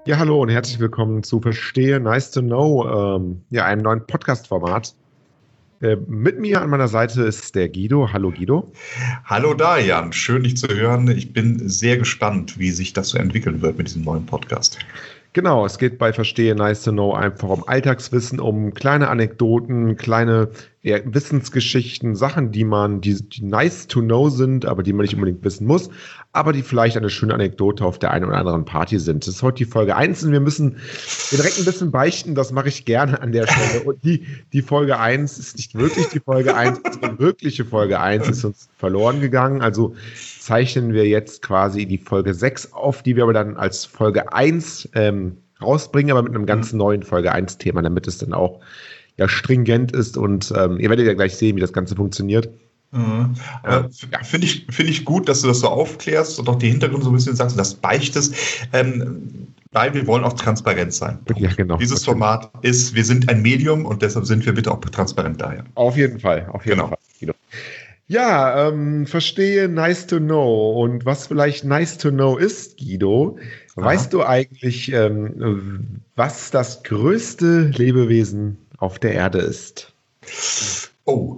Ja, hallo und herzlich willkommen zu Verstehe Nice to Know, einem neuen Podcast-Format. Mit mir an meiner Seite ist der Guido. Hallo Guido. Hallo Darian, schön dich zu hören. Ich bin sehr gespannt, wie sich das so entwickeln wird mit diesem neuen Podcast. Genau, es geht bei Verstehe Nice to Know einfach um Alltagswissen, um kleine Anekdoten, kleine Wissensgeschichten, Sachen, die nice to know sind, aber die man nicht unbedingt wissen muss, aber die vielleicht eine schöne Anekdote auf der einen oder anderen Party sind. Das ist heute die Folge 1 und wir müssen direkt ein bisschen beichten, das mache ich gerne an der Stelle. Und die Folge 1 ist nicht wirklich die Folge 1, die wirkliche Folge 1 ist uns verloren gegangen. Also zeichnen wir jetzt quasi die Folge 6 auf, die wir aber dann als Folge 1 rausbringen, aber mit einem ganz neuen Folge 1-Thema, damit es dann auch stringent ist und ihr werdet ja gleich sehen, wie das Ganze funktioniert. Finde ich gut, dass du das so aufklärst und auch die Hintergründe so ein bisschen sagst, das beichtest, weil wir wollen auch transparent sein. Ja, genau. Dieses Format ist, wir sind ein Medium und deshalb sind wir bitte auch transparent daher. Auf jeden Fall, Fall. Ja, verstehe nice to know. Und was vielleicht nice to know ist, Guido, weißt du eigentlich, was das größte Lebewesen auf der Erde ist? Oh,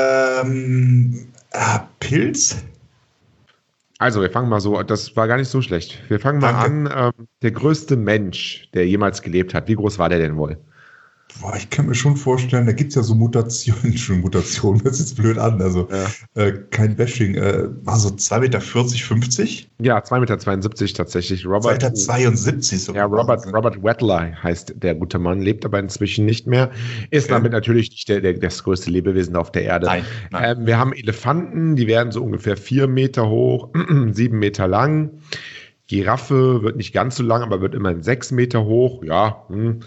Pilz? Also, wir fangen mal so, das war gar nicht so schlecht. Wir fangen mal an, der größte Mensch, der jemals gelebt hat. Wie groß war der denn wohl? Boah, ich kann mir schon vorstellen, da gibt es ja so Mutationen, das ist jetzt blöd an, also kein Bashing, war so 2,40 Meter, 50? Ja, 2,72 Meter tatsächlich. 2,72 Meter sogar. Ja, Robert Wettler heißt der gute Mann, lebt aber inzwischen nicht mehr, ist damit natürlich nicht das größte Lebewesen auf der Erde. Nein. Wir haben Elefanten, die werden so ungefähr 4 Meter hoch, 7 Meter lang. Giraffe wird nicht ganz so lang, aber wird immerhin 6 Meter hoch, ja,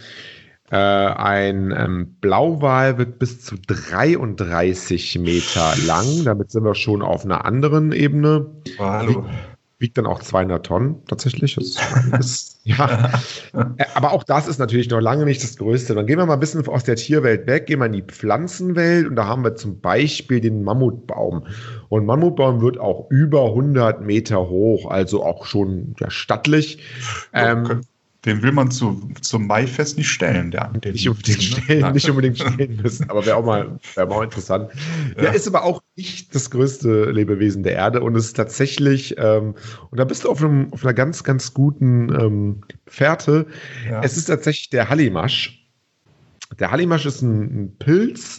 Ein Blauwal wird bis zu 33 Meter lang. Damit sind wir schon auf einer anderen Ebene. Oh, hallo. Wiegt dann auch 200 Tonnen tatsächlich. Ja. Aber auch das ist natürlich noch lange nicht das Größte. Dann gehen wir mal ein bisschen aus der Tierwelt weg, gehen wir in die Pflanzenwelt und da haben wir zum Beispiel den Mammutbaum. Und Mammutbaum wird auch über 100 Meter hoch, also auch schon stattlich. Den will man zum Maifest nicht stellen. Nicht unbedingt stellen müssen, aber wäre auch mal interessant. Ja, ist aber auch nicht das größte Lebewesen der Erde und ist tatsächlich, und da bist du auf einer ganz, ganz guten Fährte. Ja. Es ist tatsächlich der Hallimasch. Der Hallimasch ist ein Pilz,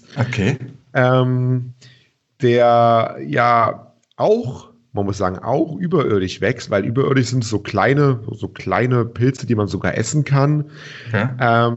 der ja auch, man muss sagen, auch überirdisch wächst, weil überirdisch sind so kleine Pilze, die man sogar essen kann. Okay.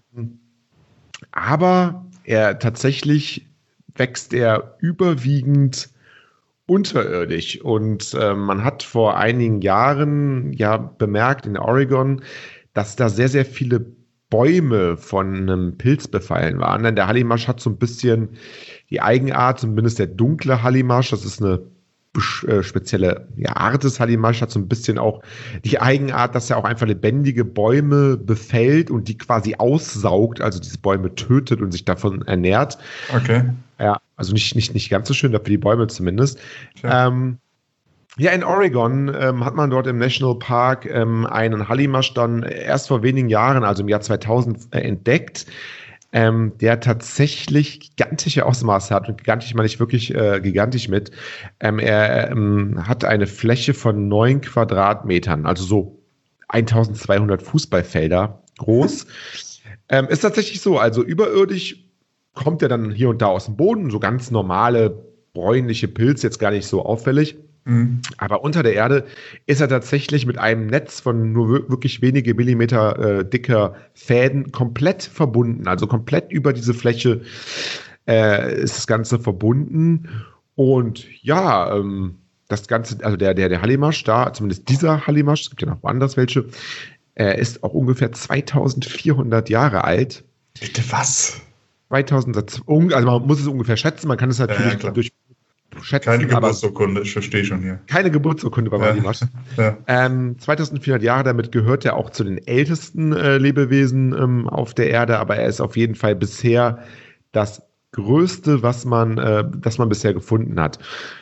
Aber tatsächlich wächst er überwiegend unterirdisch. Und man hat vor einigen Jahren bemerkt in Oregon, dass da sehr, sehr viele Bäume von einem Pilz befallen waren. Denn der Hallimasch hat so ein bisschen die Eigenart, zumindest der dunkle Hallimasch, das ist eine spezielle Art des Hallimasch, hat so ein bisschen auch die Eigenart, dass er auch einfach lebendige Bäume befällt und die quasi aussaugt, also diese Bäume tötet und sich davon ernährt. Okay. Ja, also nicht ganz so schön, für die Bäume zumindest. In Oregon hat man dort im Nationalpark einen Hallimasch dann erst vor wenigen Jahren, also im Jahr 2000, entdeckt, der tatsächlich gigantische Ausmaße hat. Und gigantisch meine ich wirklich gigantisch mit. Er hat eine Fläche von 9 Quadratmetern, also so 1200 Fußballfelder groß. Ist tatsächlich so, also überirdisch kommt er dann hier und da aus dem Boden, so ganz normale bräunliche Pilze, jetzt gar nicht so auffällig. Aber unter der Erde ist er tatsächlich mit einem Netz von nur wirklich wenige Millimeter dicker Fäden komplett verbunden. Also komplett über diese Fläche ist das Ganze verbunden. Und das Ganze, also der Hallimasch da, zumindest dieser Hallimasch, es gibt ja noch woanders welche, ist auch ungefähr 2400 Jahre alt. Bitte was? 2000, also man muss es ungefähr schätzen, man kann es natürlich durch schätzen. Keine Geburtsurkunde, ich verstehe schon hier. Keine Geburtsurkunde beim Hallimasch. 2400 Jahre, damit gehört er auch zu den ältesten Lebewesen auf der Erde, aber er ist auf jeden Fall bisher das Größte, das man bisher gefunden hat.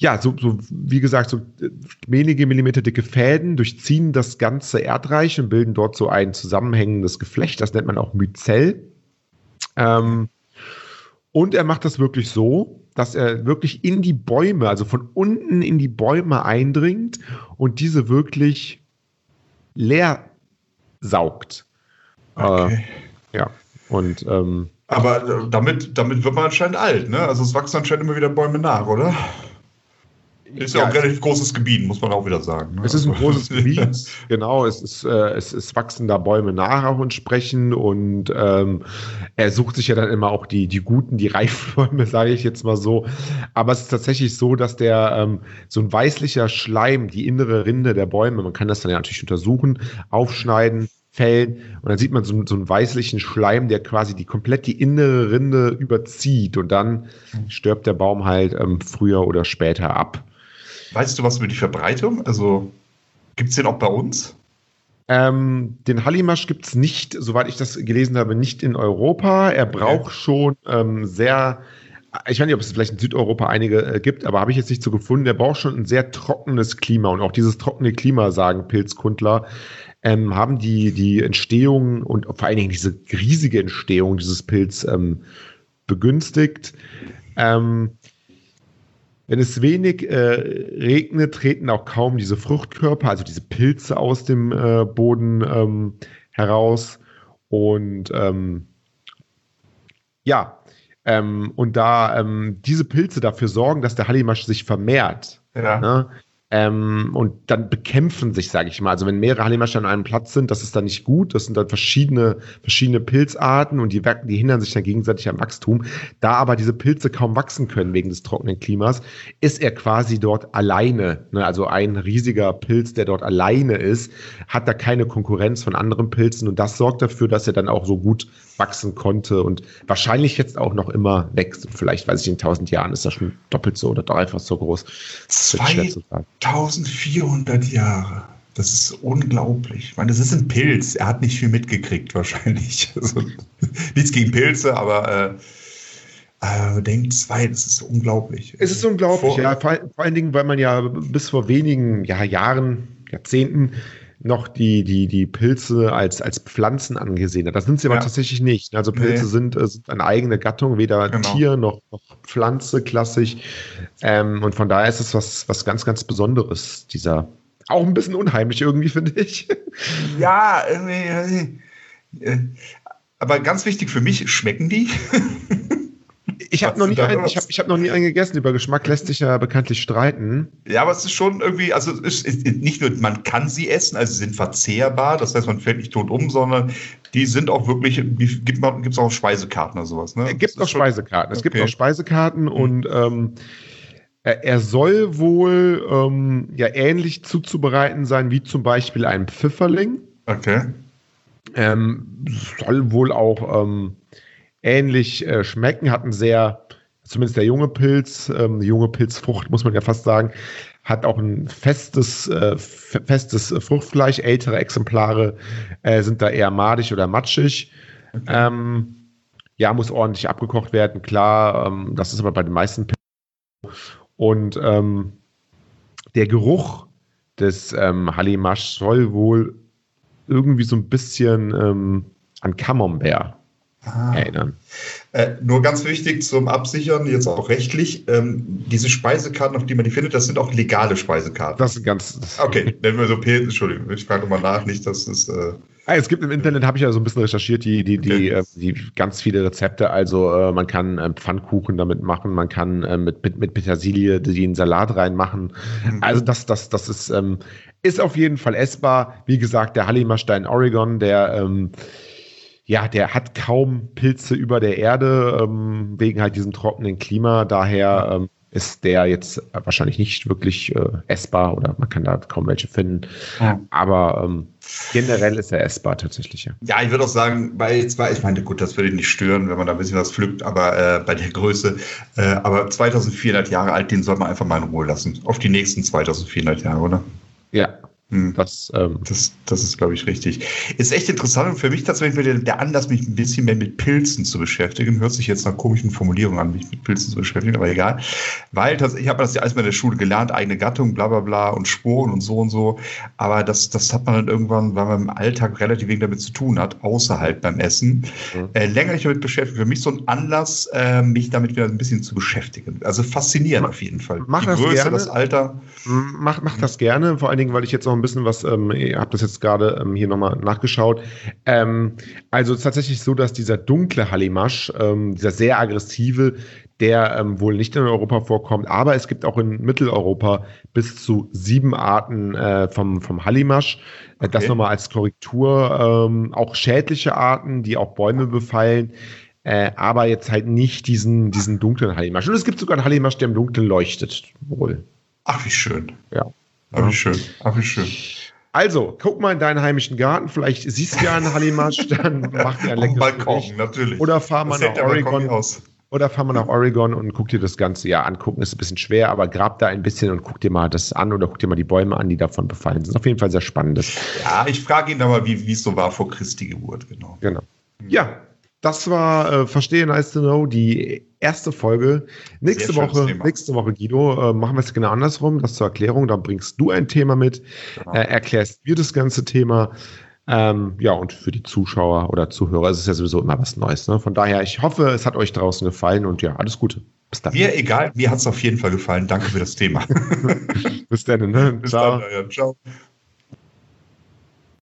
Ja, so wie gesagt, so wenige Millimeter dicke Fäden durchziehen das ganze Erdreich und bilden dort so ein zusammenhängendes Geflecht. Das nennt man auch Myzell. Und er macht das wirklich so, dass er wirklich in die Bäume, also von unten in die Bäume eindringt und diese wirklich leer saugt. Okay. Ja, und aber damit wird man anscheinend alt, ne? Also es wachsen anscheinend immer wieder Bäume nach, oder? Ist ja auch ein relativ großes Gebiet, muss man auch wieder sagen. Ne? Es ist ein großes Gebiet, genau, es wachsen da Bäume nach auch entsprechend und er sucht sich ja dann immer auch die guten, die reifen Bäume, sage ich jetzt mal so. Aber es ist tatsächlich so, dass der so ein weißlicher Schleim, die innere Rinde der Bäume, man kann das dann ja natürlich untersuchen, aufschneiden, fällen und dann sieht man so einen weißlichen Schleim, der quasi die innere Rinde überzieht und dann stirbt der Baum halt früher oder später ab. Weißt du was über die Verbreitung? Also gibt es den auch bei uns? Den Hallimasch gibt es nicht, soweit ich das gelesen habe, nicht in Europa. Er braucht schon ich weiß nicht, ob es vielleicht in Südeuropa einige gibt, aber habe ich jetzt nicht so gefunden. Der braucht schon ein sehr trockenes Klima und auch dieses trockene Klima, sagen Pilzkundler, haben die Entstehung und vor allen Dingen diese riesige Entstehung dieses Pilz begünstigt. Wenn es wenig regnet, treten auch kaum diese Fruchtkörper, also diese Pilze aus dem Boden heraus. Und und da diese Pilze dafür sorgen, dass der Hallimasch sich vermehrt, ne? Und dann bekämpfen sich, sage ich mal. Also wenn mehrere Hallimasche an einem Platz sind, das ist dann nicht gut. Das sind dann verschiedene Pilzarten und die hindern sich dann gegenseitig am Wachstum. Da aber diese Pilze kaum wachsen können wegen des trockenen Klimas, ist er quasi dort alleine. Ne? Also ein riesiger Pilz, der dort alleine ist, hat da keine Konkurrenz von anderen Pilzen und das sorgt dafür, dass er dann auch so gut wachsen konnte und wahrscheinlich jetzt auch noch immer wächst. Vielleicht, weiß ich, in 1000 Jahren ist er schon doppelt so oder dreifach so groß. 2400 Jahre. Das ist unglaublich. Ich meine, das ist ein Pilz. Er hat nicht viel mitgekriegt wahrscheinlich. Also, nichts gegen Pilze, aber denkt das ist unglaublich. Es ist unglaublich, ja. Vor allen Dingen, weil man ja bis vor wenigen Jahrzehnten noch die Pilze als Pflanzen angesehen hat. Das sind sie aber tatsächlich nicht. Also Pilze sind eine eigene Gattung, weder Tier noch Pflanze klassisch. Und von daher ist es was ganz, ganz Besonderes, auch ein bisschen unheimlich irgendwie, finde ich. Ja, aber ganz wichtig für mich, schmecken die? Ich habe noch nie einen gegessen. Über Geschmack lässt sich ja bekanntlich streiten. Ja, aber es ist schon irgendwie, also es ist nicht nur, man kann sie essen, also sie sind verzehrbar, das heißt, man fällt nicht tot um, sondern die sind auch wirklich, gibt es auch Speisekarten oder sowas, ne? Es gibt auch Speisekarten und er soll wohl ähnlich zuzubereiten sein, wie zum Beispiel ein Pfifferling. Okay. Soll wohl auch ähnlich schmecken, hat zumindest der junge Pilz, die junge Pilzfrucht, muss man ja fast sagen, hat auch ein festes Fruchtfleisch. Ältere Exemplare sind da eher madig oder matschig. Okay. Muss ordentlich abgekocht werden, klar. Das ist aber bei den meisten Pilzen. Und der Geruch des Hallimasch soll wohl irgendwie so ein bisschen an Camembert erinnern. Nur ganz wichtig zum Absichern, jetzt auch rechtlich, diese Speisekarten, auf die man die findet, das sind auch legale Speisekarten. Das ist ganz... Okay, nennen wir so Pilze, Entschuldigung, ich frage nochmal nach, nicht, dass es... Es gibt im Internet, habe ich ja so ein bisschen recherchiert, die ganz viele Rezepte, also man kann Pfannkuchen damit machen, man kann mit Petersilie den Salat reinmachen. Also das ist auf jeden Fall essbar. Wie gesagt, der Hallimasch in Oregon, der hat kaum Pilze über der Erde, wegen halt diesem trockenen Klima. Daher ist der jetzt wahrscheinlich nicht wirklich essbar oder man kann da kaum welche finden. Ja. Aber generell ist er essbar tatsächlich. Ja, ich würde auch sagen, ich meine, gut, das würde nicht stören, wenn man da ein bisschen was pflückt, aber bei der Größe. Aber 2400 Jahre alt, den soll man einfach mal in Ruhe lassen. Auf die nächsten 2400 Jahre, oder? Ja. Das ist, glaube ich, richtig. Ist echt interessant und für mich tatsächlich der Anlass, mich ein bisschen mehr mit Pilzen zu beschäftigen. Hört sich jetzt nach komischen Formulierungen an, mich mit Pilzen zu beschäftigen, aber egal. Weil ich habe das ja alles mal in der Schule gelernt, eigene Gattung, bla bla bla und Sporen und so. Aber das hat man dann irgendwann, weil man im Alltag relativ wenig damit zu tun hat, außer halt beim Essen, länger nicht damit beschäftigt. Für mich so ein Anlass, mich damit wieder ein bisschen zu beschäftigen. Also faszinierend auf jeden Fall. Mach Die das Größe, gerne. das Alter. Mach das gerne, vor allen Dingen, weil ich jetzt noch ein bisschen was, ich habe das jetzt gerade hier nochmal nachgeschaut. Also tatsächlich so, dass dieser dunkle Hallimasch, dieser sehr aggressive, der wohl nicht in Europa vorkommt, aber es gibt auch in Mitteleuropa bis zu 7 Arten vom Hallimasch. Okay. Das nochmal als Korrektur. Auch schädliche Arten, die auch Bäume befallen. Aber jetzt halt nicht diesen dunklen Hallimasch. Und es gibt sogar einen Hallimasch, der im Dunkeln leuchtet, wohl. Ach, wie schön. Ja. Ach, wie schön. Also, guck mal in deinen heimischen Garten, vielleicht siehst du ja einen Hallimasch, dann mach dir ein leckeres Balkon, Gericht. natürlich. Oder fahr mal nach Oregon und guck dir das Ganze angucken. Ist ein bisschen schwer, aber grab da ein bisschen und guck dir mal das an oder guck dir mal die Bäume an, die davon befallen sind. Das ist auf jeden Fall sehr spannendes. Ja, ich frage ihn dann mal, wie es so war vor Christi Geburt, genau. Ja, das war Verstehe Nice to Know, die erste Folge. Nächste Woche, Guido, machen wir es genau andersrum. Das zur Erklärung. Da bringst du ein Thema mit, erklärst mir das ganze Thema. Und für die Zuschauer oder Zuhörer ist es ja sowieso immer was Neues. Ne? Von daher, ich hoffe, es hat euch draußen gefallen und ja, alles Gute. Bis dann. Mir hat es auf jeden Fall gefallen. Danke für das Thema. Bis dann. Ne? Bis dann. Ja, ciao.